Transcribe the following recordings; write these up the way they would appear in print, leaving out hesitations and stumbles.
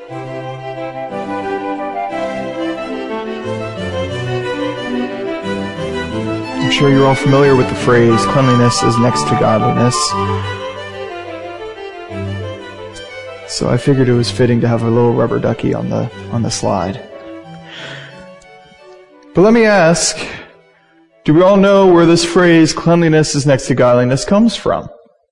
I'm sure you're all familiar with the phrase, cleanliness is next to godliness. So I figured it was fitting to have a little rubber ducky on the slide. But let me ask, do we all know where this phrase, cleanliness is next to godliness, comes from?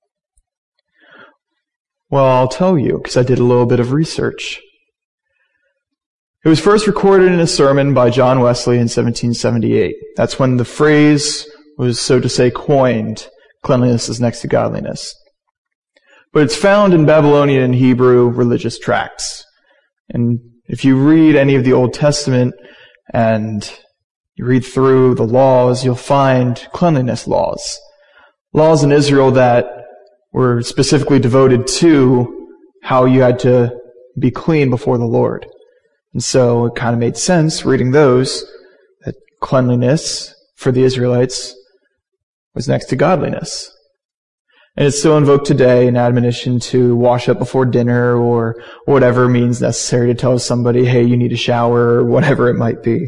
Well, I'll tell you, because I did a little bit of research. It was first recorded in a sermon by John Wesley in 1778. That's when the phrase was, so to say, coined, cleanliness is next to godliness. But it's found in Babylonian and Hebrew religious tracts. And if you read any of the Old Testament and you read through the laws, you'll find cleanliness laws. Laws in Israel that were specifically devoted to how you had to be clean before the Lord. And so it kind of made sense, reading those, that cleanliness for the Israelites was next to godliness. And it's still invoked today in admonition to wash up before dinner or whatever means necessary to tell somebody, hey, you need a shower or whatever it might be.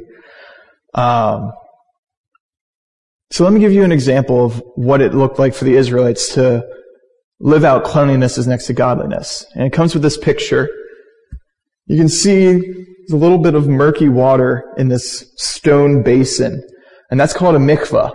So let me give you an example of what it looked like for the Israelites to live out cleanliness as next to godliness. And it comes with this picture. You can see there's a little bit of murky water in this stone basin, and that's called a mikvah.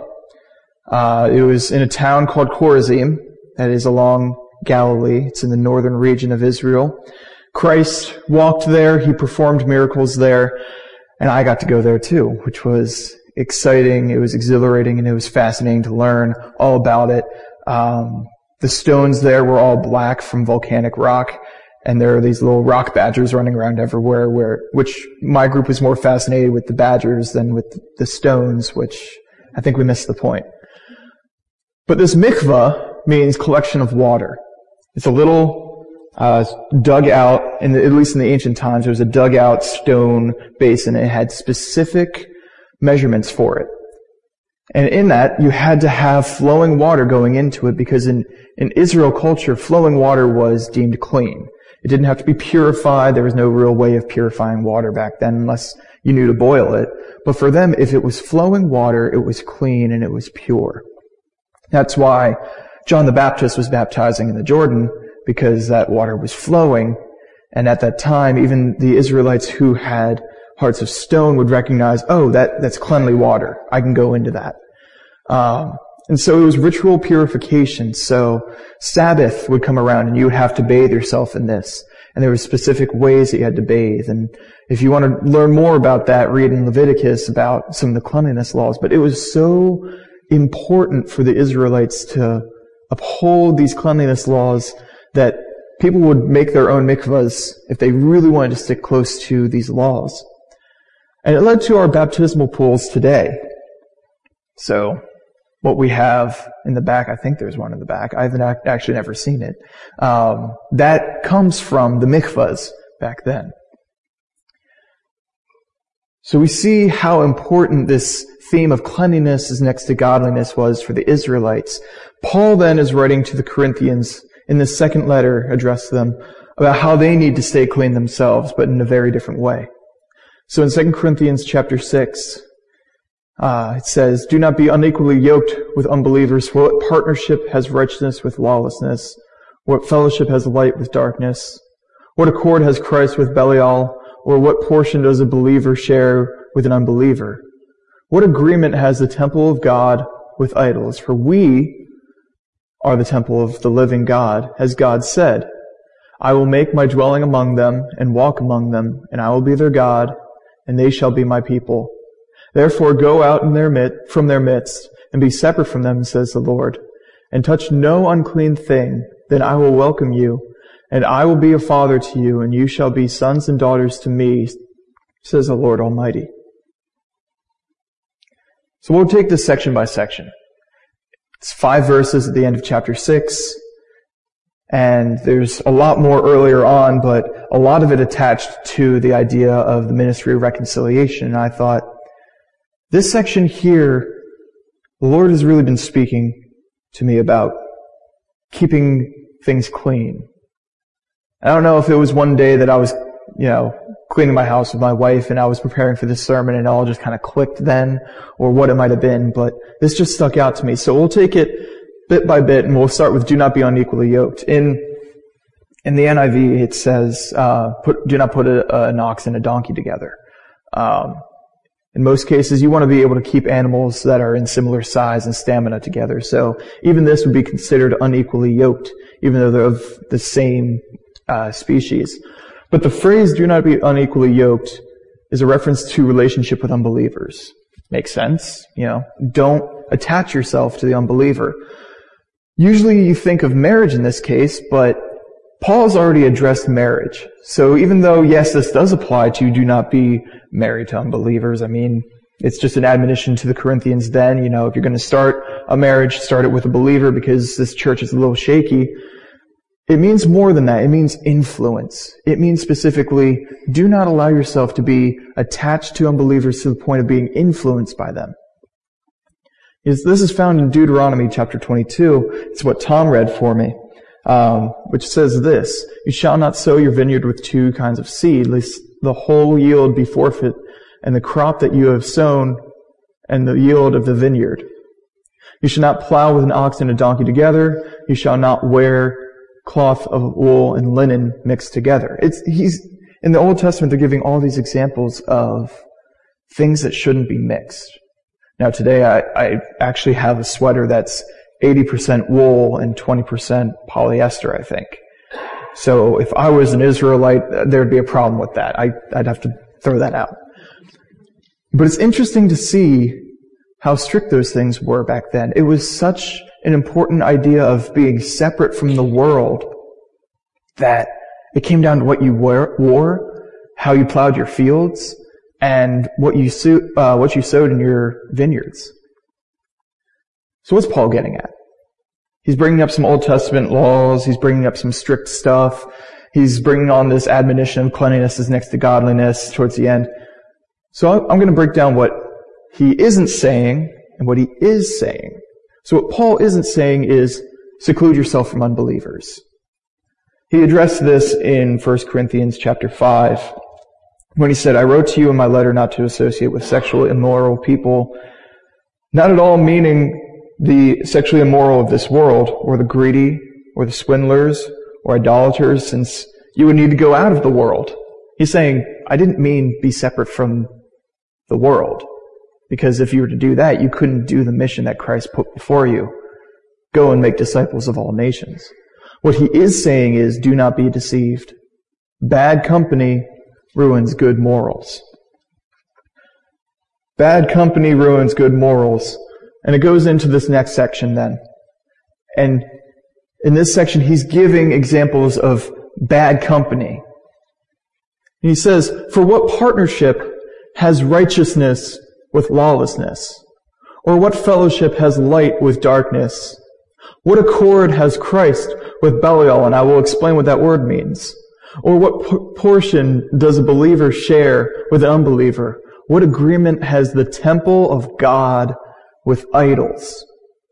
It was in a town called Chorazim, that is along Galilee. It's in the northern region of Israel. Christ walked there, he performed miracles there, and I got to go there too, which was exciting, it was exhilarating, and it was fascinating to learn all about it. The stones there were all black from volcanic rock, and there are these little rock badgers running around everywhere, which my group was more fascinated with the badgers than with the stones, which I think we missed the point. But this mikvah means collection of water. It's a little dugout, at least in the ancient times, there was a dugout stone basin. It had specific measurements for it. And in that, you had to have flowing water going into it because in Israel culture, flowing water was deemed clean. It didn't have to be purified. There was no real way of purifying water back then unless you knew to boil it. But for them, if it was flowing water, it was clean and it was pure. That's why John the Baptist was baptizing in the Jordan, because that water was flowing. And at that time, even the Israelites who had hearts of stone would recognize, oh, that's cleanly water. I can go into that. And so it was ritual purification. So Sabbath would come around and you would have to bathe yourself in this. And there were specific ways that you had to bathe. And if you want to learn more about that, read in Leviticus about some of the cleanliness laws. But it was so important for the Israelites to uphold these cleanliness laws that people would make their own mikvahs if they really wanted to stick close to these laws. And it led to our baptismal pools today. So what we have in the back, I think there's one in the back. I haven't actually never seen it. That comes from the mikvahs back then. So we see how important this theme of cleanliness is next to godliness was for the Israelites. Paul then is writing to the Corinthians in this second letter addressed to them about how they need to stay clean themselves, but in a very different way. So in 2 Corinthians chapter 6, it says, do not be unequally yoked with unbelievers, for what partnership has righteousness with lawlessness? What fellowship has light with darkness? What accord has Christ with Belial? Or what portion does a believer share with an unbeliever? What agreement has the temple of God with idols? For we are the temple of the living God, as God said, I will make my dwelling among them and walk among them, and I will be their God, and they shall be my people. Therefore go out from their midst, and be separate from them, says the Lord, and touch no unclean thing. Then I will welcome you, and I will be a father to you, and you shall be sons and daughters to me, says the Lord Almighty. So we'll take this section by section. It's 5 verses at the end of chapter 6, and there's a lot more earlier on, but a lot of it attached to the idea of the ministry of reconciliation. And I thought, this section here, the Lord has really been speaking to me about keeping things clean. I don't know if it was one day that I was, cleaning my house with my wife and I was preparing for this sermon and it all just kind of clicked then, or what it might have been, but this just stuck out to me. So we'll take it bit by bit and we'll start with do not be unequally yoked. In the NIV it says, do not put an ox and a donkey together. In most cases you want to be able to keep animals that are in similar size and stamina together. So even this would be considered unequally yoked, even though they're of the same species. But the phrase do not be unequally yoked is a reference to relationship with unbelievers. Makes sense? Don't attach yourself to the unbeliever. Usually you think of marriage in this case, but Paul's already addressed marriage. So even though, yes, this does apply to do not be married to unbelievers, it's just an admonition to the Corinthians then, if you're going to start a marriage, start it with a believer because this church is a little shaky. It means more than that. It means influence. It means specifically, do not allow yourself to be attached to unbelievers to the point of being influenced by them. This is found in Deuteronomy chapter 22. It's what Tom read for me, which says this: you shall not sow your vineyard with two kinds of seed, lest the whole yield be forfeit, and the crop that you have sown and the yield of the vineyard. You shall not plow with an ox and a donkey together. You shall not wear cloth of wool and linen mixed together. In the Old Testament, they're giving all these examples of things that shouldn't be mixed. Now today, I actually have a sweater that's 80% wool and 20% polyester, I think. So if I was an Israelite, there'd be a problem with that. I'd have to throw that out. But it's interesting to see how strict those things were back then. It was such an important idea of being separate from the world that it came down to what you wore, how you plowed your fields, and what you sowed in your vineyards. So what's Paul getting at? He's bringing up some Old Testament laws. He's bringing up some strict stuff. He's bringing on this admonition of cleanliness is next to godliness towards the end. So I'm going to break down what he isn't saying and what he is saying. So what Paul isn't saying is seclude yourself from unbelievers. He addressed this in 1 Corinthians chapter 5 when he said, I wrote to you in my letter not to associate with sexually immoral people, not at all meaning the sexually immoral of this world, or the greedy, or the swindlers, or idolaters, since you would need to go out of the world. He's saying, I didn't mean be separate from the world. Because if you were to do that, you couldn't do the mission that Christ put before you. Go and make disciples of all nations. What he is saying is, do not be deceived. Bad company ruins good morals. Bad company ruins good morals. And it goes into this next section then. And in this section, he's giving examples of bad company. And he says, for what partnership has righteousness with lawlessness? Or what fellowship has light with darkness? What accord has Christ with Belial? And I will explain what that word means. Or what portion does a believer share with an unbeliever? What agreement has the temple of God with idols?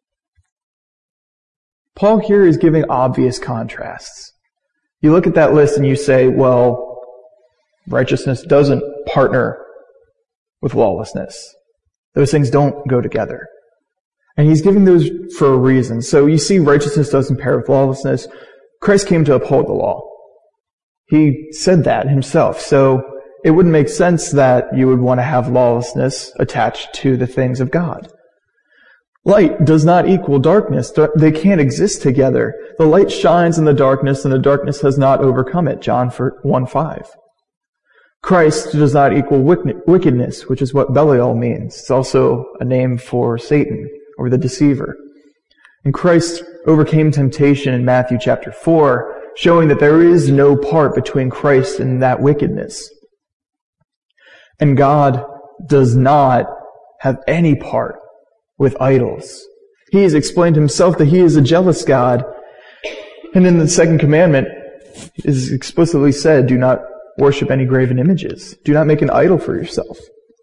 Paul here is giving obvious contrasts. You look at that list and you say, well, righteousness doesn't partner with lawlessness. Those things don't go together. And he's giving those for a reason. So you see, righteousness doesn't pair with lawlessness. Christ came to uphold the law. He said that himself. So it wouldn't make sense that you would want to have lawlessness attached to the things of God. Light does not equal darkness. They can't exist together. The light shines in the darkness, and the darkness has not overcome it. John 1:5. Christ does not equal wickedness, which is what Belial means. It's also a name for Satan, or the deceiver. And Christ overcame temptation in Matthew chapter 4, showing that there is no part between Christ and that wickedness. And God does not have any part with idols. He has explained himself that he is a jealous God. And in the second commandment, it is explicitly said, do not worship any graven images. Do not make an idol for yourself.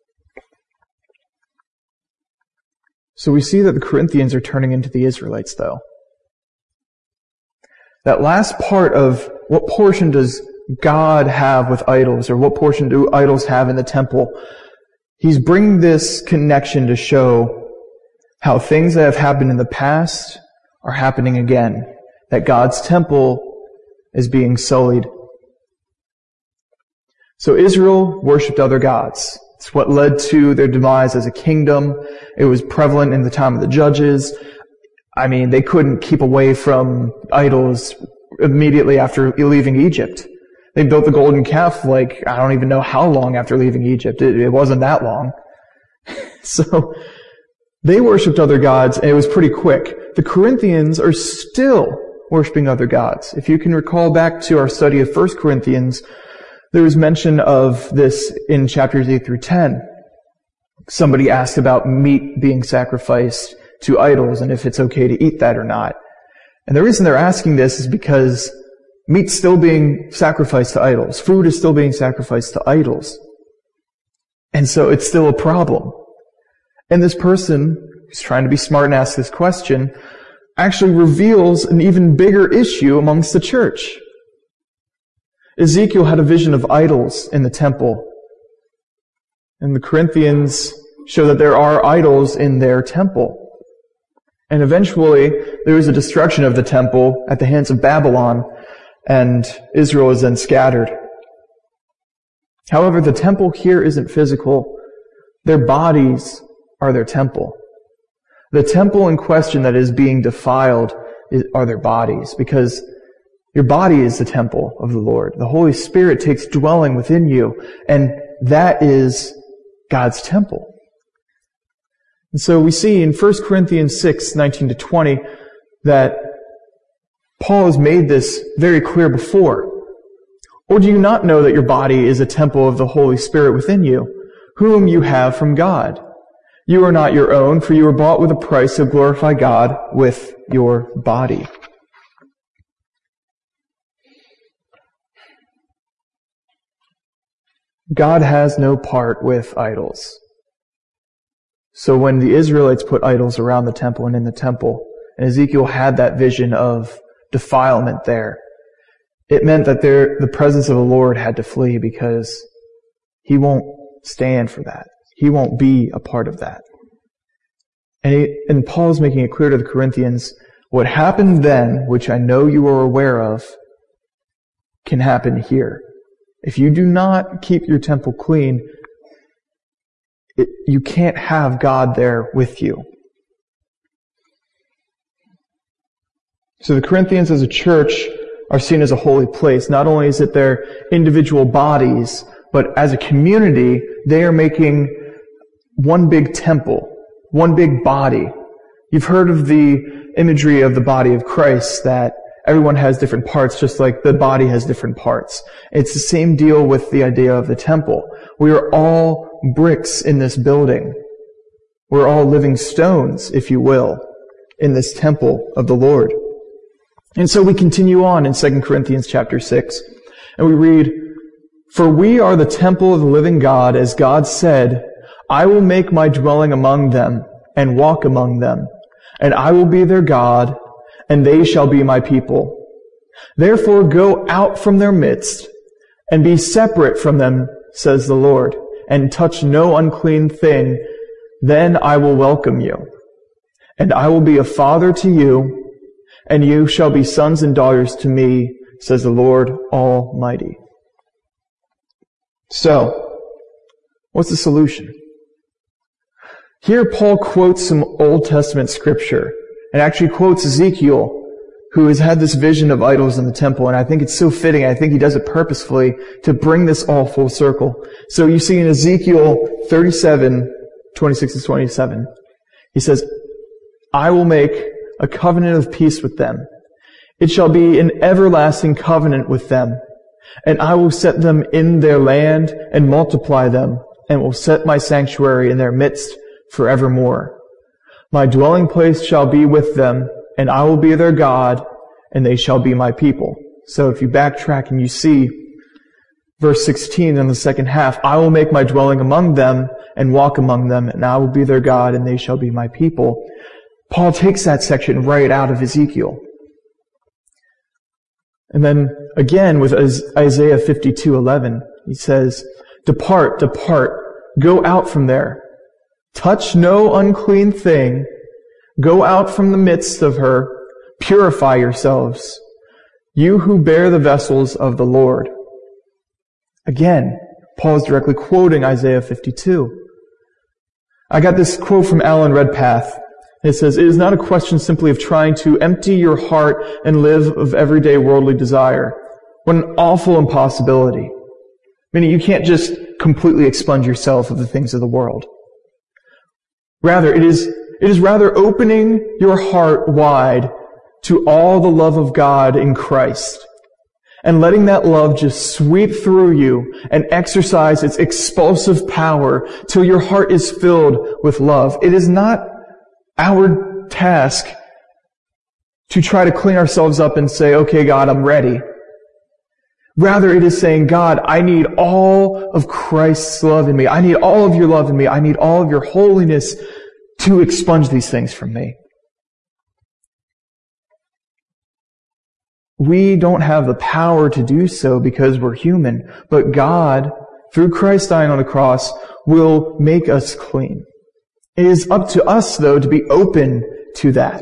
So we see that the Corinthians are turning into the Israelites, though. That last part of what portion does God have with idols, or what portion do idols have in the temple? He's bringing this connection to show how things that have happened in the past are happening again, that God's temple is being sullied. So Israel worshipped other gods. It's what led to their demise as a kingdom. It was prevalent in the time of the judges. I mean, they couldn't keep away from idols immediately after leaving Egypt. They built the golden calf I don't even know how long after leaving Egypt. It wasn't that long. So they worshipped other gods, and it was pretty quick. The Corinthians are still worshiping other gods. If you can recall back to our study of 1 Corinthians, there was mention of this in chapters 8 through 10. Somebody asked about meat being sacrificed to idols and if it's okay to eat that or not. And the reason they're asking this is because meat's still being sacrificed to idols. Food is still being sacrificed to idols. And so it's still a problem. And this person who's trying to be smart and ask this question actually reveals an even bigger issue amongst the church. Ezekiel had a vision of idols in the temple. And the Corinthians show that there are idols in their temple. And eventually, there was a destruction of the temple at the hands of Babylon, and Israel is then scattered. However, the temple here isn't physical. Their bodies are their temple. The temple in question that is being defiled are their bodies, because your body is the temple of the Lord. The Holy Spirit takes dwelling within you, and that is God's temple. And so we see in 1 Corinthians 6, 19-20, that Paul has made this very clear before. Or do you not know that your body is a temple of the Holy Spirit within you, whom you have from God? You are not your own, for you were bought with a price, so glorify God with your body. God has no part with idols. So when the Israelites put idols around the temple and in the temple, and Ezekiel had that vision of defilement there, it meant that the presence of the Lord had to flee because He won't stand for that. He won't be a part of that. And Paul's making it clear to the Corinthians, what happened then, which I know you are aware of, can happen here. If you do not keep your temple clean, you can't have God there with you. So the Corinthians as a church are seen as a holy place. Not only is it their individual bodies, but as a community, they are making one big temple, one big body. You've heard of the imagery of the body of Christ, that everyone has different parts, just like the body has different parts. It's the same deal with the idea of the temple. We are all bricks in this building. We're all living stones, if you will, in this temple of the Lord. And so we continue on in 2 Corinthians chapter 6, and we read, "For we are the temple of the living God, as God said, I will make my dwelling among them and walk among them, and I will be their God, and they shall be my people. Therefore go out from their midst and be separate from them, says the Lord, and touch no unclean thing. Then I will welcome you, and I will be a father to you, and you shall be sons and daughters to me, says the Lord Almighty." So, what's the solution? Here Paul quotes some Old Testament scripture, and actually quotes Ezekiel, who has had this vision of idols in the temple, and I think it's so fitting. I think he does it purposefully to bring this all full circle. So you see in Ezekiel 37, 26-27, he says, "I will make a covenant of peace with them. It shall be an everlasting covenant with them, and I will set them in their land and multiply them, and will set my sanctuary in their midst forevermore. My dwelling place shall be with them, and I will be their God, and they shall be my people." So if you backtrack and you see verse 16 in the second half, "I will make my dwelling among them and walk among them, and I will be their God, and they shall be my people." Paul takes that section right out of Ezekiel. And then again with Isaiah 52:11, he says, "Depart, depart, go out from there. Touch no unclean thing. Go out from the midst of her. Purify yourselves, you who bear the vessels of the Lord." Again, Paul is directly quoting Isaiah 52. I got this quote from Alan Redpath. It says, "It is not a question simply of trying to empty your heart and live of everyday worldly desire. What an awful impossibility. Meaning you can't just completely expunge yourself of the things of the world. Rather, it is rather opening your heart wide to all the love of God in Christ and letting that love just sweep through you and exercise its expulsive power till your heart is filled with love." It is not our task to try to clean ourselves up and say, "Okay, God, I'm ready." Rather, it is saying, "God, I need all of Christ's love in me. I need all of your love in me. I need all of your holiness to expunge these things from me." We don't have the power to do so because we're human, but God, through Christ dying on the cross, will make us clean. It is up to us, though, to be open to that.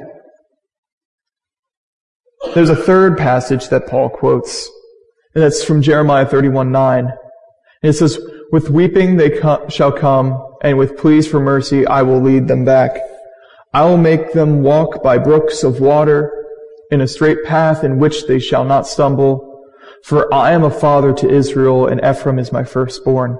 There's a third passage that Paul quotes, and that's from Jeremiah 31:9. And it says, "With weeping they shall come, and with pleas for mercy I will lead them back. I will make them walk by brooks of water, in a straight path in which they shall not stumble. For I am a father to Israel, and Ephraim is my firstborn."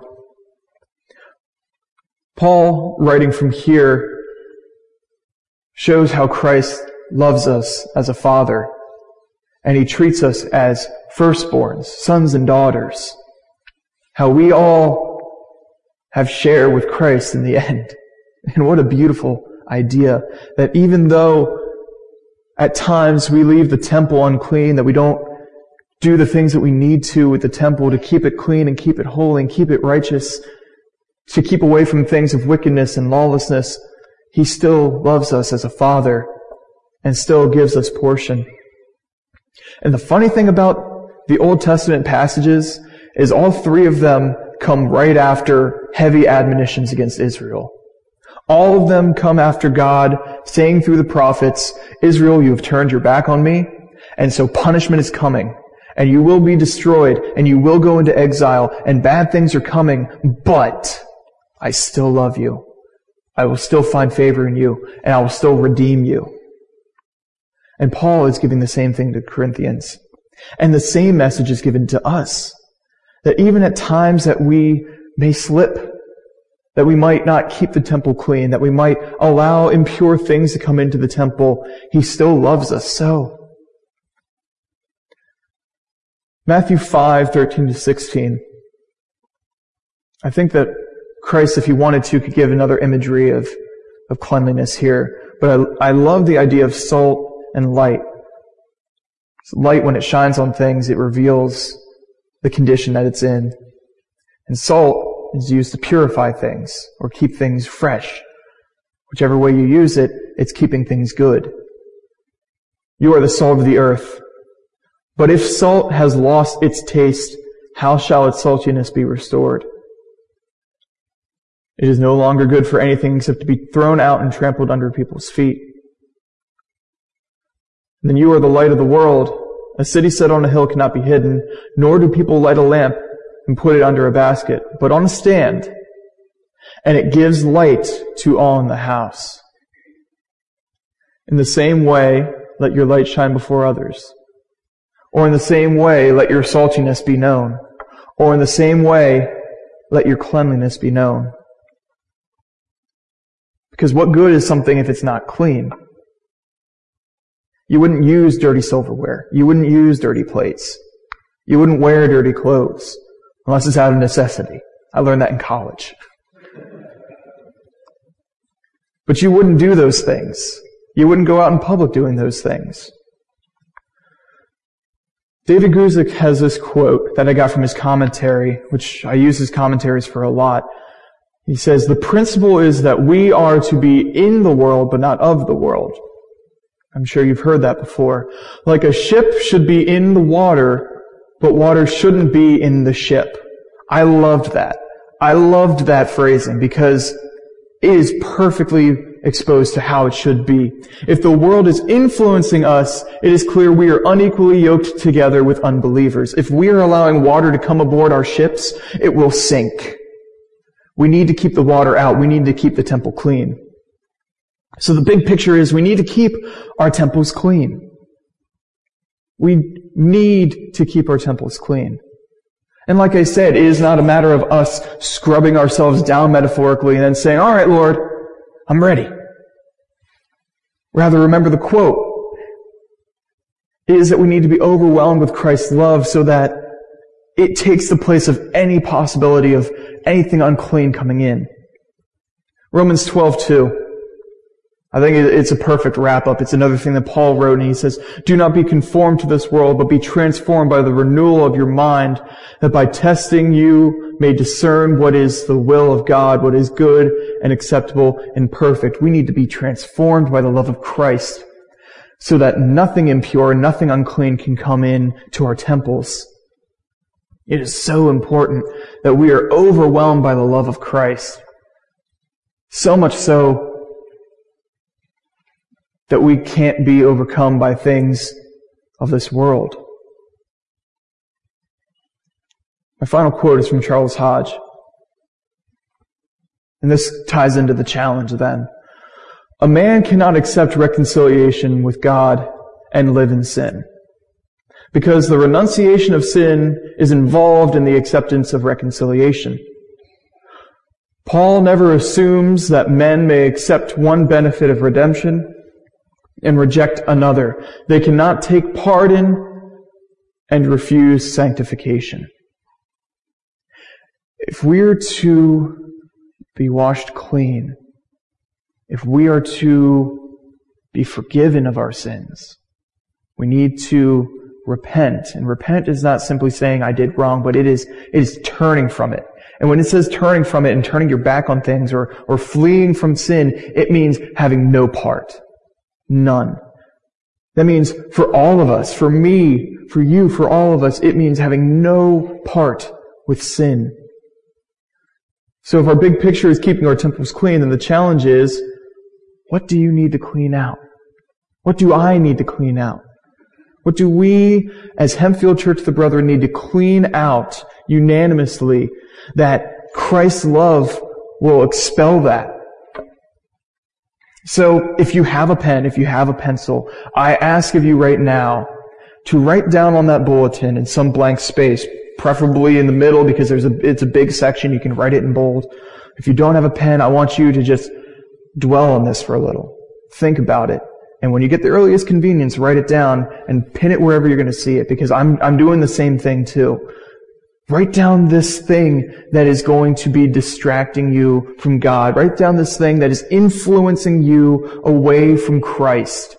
Paul, writing from here, shows how Christ loves us as a father, and he treats us as firstborns, sons and daughters. How we all have share with Christ in the end. And what a beautiful idea that even though at times we leave the temple unclean, that we don't do the things that we need to with the temple to keep it clean and keep it holy and keep it righteous, to keep away from things of wickedness and lawlessness, he still loves us as a father and still gives us portion. And the funny thing about the Old Testament passages is all three of them come right after heavy admonitions against Israel. All of them come after God saying through the prophets, "Israel, you have turned your back on me, and so punishment is coming, and you will be destroyed, and you will go into exile, and bad things are coming, but I still love you. I will still find favor in you, and I will still redeem you." And Paul is giving the same thing to Corinthians. And the same message is given to us. That even at times that we may slip, that we might not keep the temple clean, that we might allow impure things to come into the temple, he still loves us so. Matthew 5:13-16. I think that Christ, if he wanted to, could give another imagery of cleanliness here. But I love the idea of salt and light. Light, when it shines on things, it reveals the condition that it's in. And salt is used to purify things or keep things fresh. Whichever way you use it, it's keeping things good. You are the salt of the earth. But if salt has lost its taste, how shall its saltiness be restored? It is no longer good for anything except to be thrown out and trampled under people's feet. And then you are the light of the world. A city set on a hill cannot be hidden, nor do people light a lamp and put it under a basket, but on a stand, and it gives light to all in the house. In the same way, let your light shine before others. Or in the same way, let your saltiness be known. Or in the same way, let your cleanliness be known. Because what good is something if it's not clean? You wouldn't use dirty silverware. You wouldn't use dirty plates. You wouldn't wear dirty clothes unless it's out of necessity. I learned that in college. But you wouldn't do those things. You wouldn't go out in public doing those things. David Guzik has this quote that I got from his commentary, which I use his commentaries for a lot. He says, "The principle is that we are to be in the world, but not of the world." I'm sure you've heard that before. Like a ship should be in the water, but water shouldn't be in the ship. I loved that. I loved that phrasing because it is perfectly exposed to how it should be. If the world is influencing us, it is clear we are unequally yoked together with unbelievers. If we are allowing water to come aboard our ships, it will sink. We need to keep the water out. We need to keep the temple clean. So the big picture is we need to keep our temples clean. We need to keep our temples clean. And like I said, it is not a matter of us scrubbing ourselves down metaphorically and then saying, all right, Lord, I'm ready. Rather, remember the quote. It is that we need to be overwhelmed with Christ's love so that it takes the place of any possibility of anything unclean coming in. Romans 12:2. I think it's a perfect wrap-up. It's another thing that Paul wrote, and he says, do not be conformed to this world, but be transformed by the renewal of your mind, that by testing you may discern what is the will of God, what is good and acceptable and perfect. We need to be transformed by the love of Christ so that nothing impure, nothing unclean can come in to our temples. It is so important that we are overwhelmed by the love of Christ. So much so that we can't be overcome by things of this world. My final quote is from Charles Hodge. And this ties into the challenge then. A man cannot accept reconciliation with God and live in sin, because the renunciation of sin is involved in the acceptance of reconciliation. Paul never assumes that men may accept one benefit of redemption and reject another. They cannot take part in and refuse sanctification. If we are to be washed clean, if we are to be forgiven of our sins, we need to repent. And repent is not simply saying I did wrong, but it is turning from it. And when it says turning from it and turning your back on things or fleeing from sin, it means having no part. None. That means for all of us, for me, for you, for all of us, it means having no part with sin. So if our big picture is keeping our temples clean, then the challenge is, what do you need to clean out? What do I need to clean out? What do we, as Hempfield Church of the Brethren, need to clean out unanimously that Christ's love will expel that? So if you have a pen, if you have a pencil, I ask of you right now to write down on that bulletin in some blank space, preferably in the middle because it's a big section, you can write it in bold. If you don't have a pen, I want you to just dwell on this for a little. Think about it. And when you get the earliest convenience, write it down and pin it wherever you're going to see it, because I'm doing the same thing too. Write down this thing that is going to be distracting you from God. Write down this thing that is influencing you away from Christ.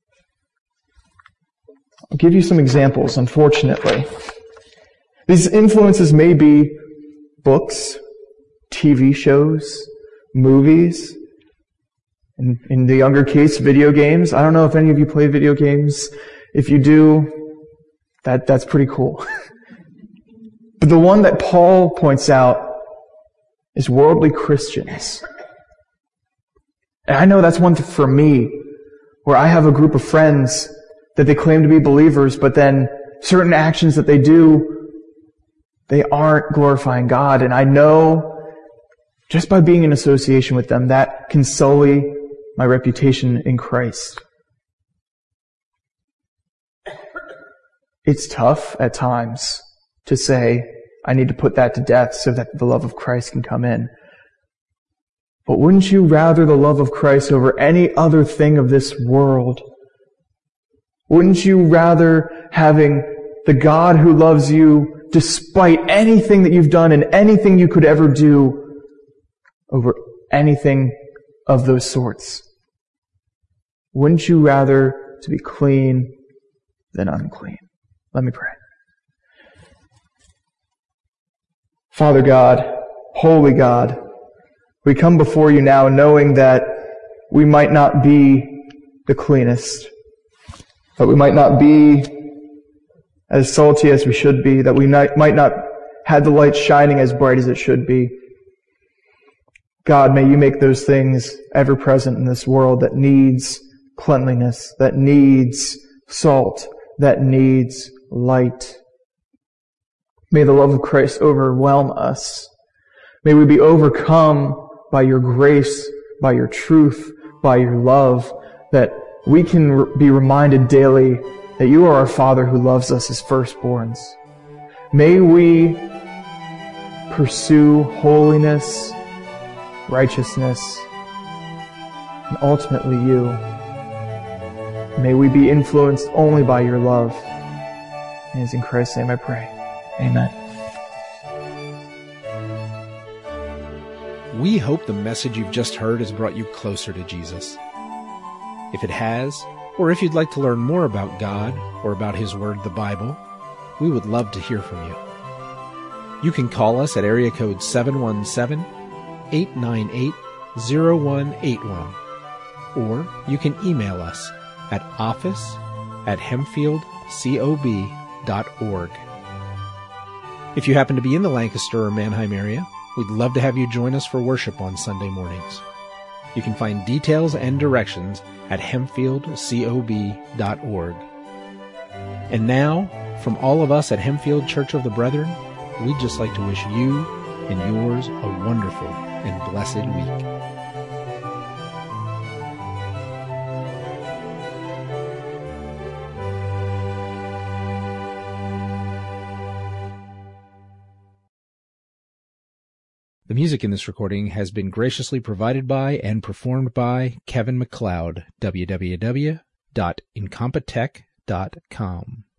I'll give you some examples, unfortunately. These influences may be books, TV shows, movies, and in the younger case, video games. I don't know if any of you play video games. If you do, that's pretty cool. But the one that Paul points out is worldly Christians. And I know that's one for me, where I have a group of friends that they claim to be believers, but then certain actions that they do, they aren't glorifying God. And I know just by being in association with them, that can sully my reputation in Christ. It's tough at times to say, I need to put that to death so that the love of Christ can come in. But wouldn't you rather the love of Christ over any other thing of this world? Wouldn't you rather having the God who loves you despite anything that you've done and anything you could ever do over anything of those sorts? Wouldn't you rather to be clean than unclean? Let me pray. Father God, holy God, we come before you now knowing that we might not be the cleanest. that we might not be as salty as we should be, that we might not have the light shining as bright as it should be. God, may you make those things ever present in this world that needs cleanliness, that needs salt, that needs light. May the love of Christ overwhelm us. May we be overcome by your grace, by your truth, by your love, that we can be reminded daily that you are our Father who loves us as firstborns. May we pursue holiness, righteousness, and ultimately you. May we be influenced only by your love. And it's in Christ's name I pray. Amen. We hope the message you've just heard has brought you closer to Jesus. If it has, or if you'd like to learn more about God or about His Word, the Bible, we would love to hear from you. You can call us at area code 717-898-0181, or you can email us at office@hempfieldcob.org. If you happen to be in the Lancaster or Manheim area, we'd love to have you join us for worship on Sunday mornings. You can find details and directions at hempfieldcob.org. And now, from all of us at Hempfield Church of the Brethren, we'd just like to wish you and yours a wonderful and blessed week. The music in this recording has been graciously provided by and performed by Kevin MacLeod, www.incompetech.com.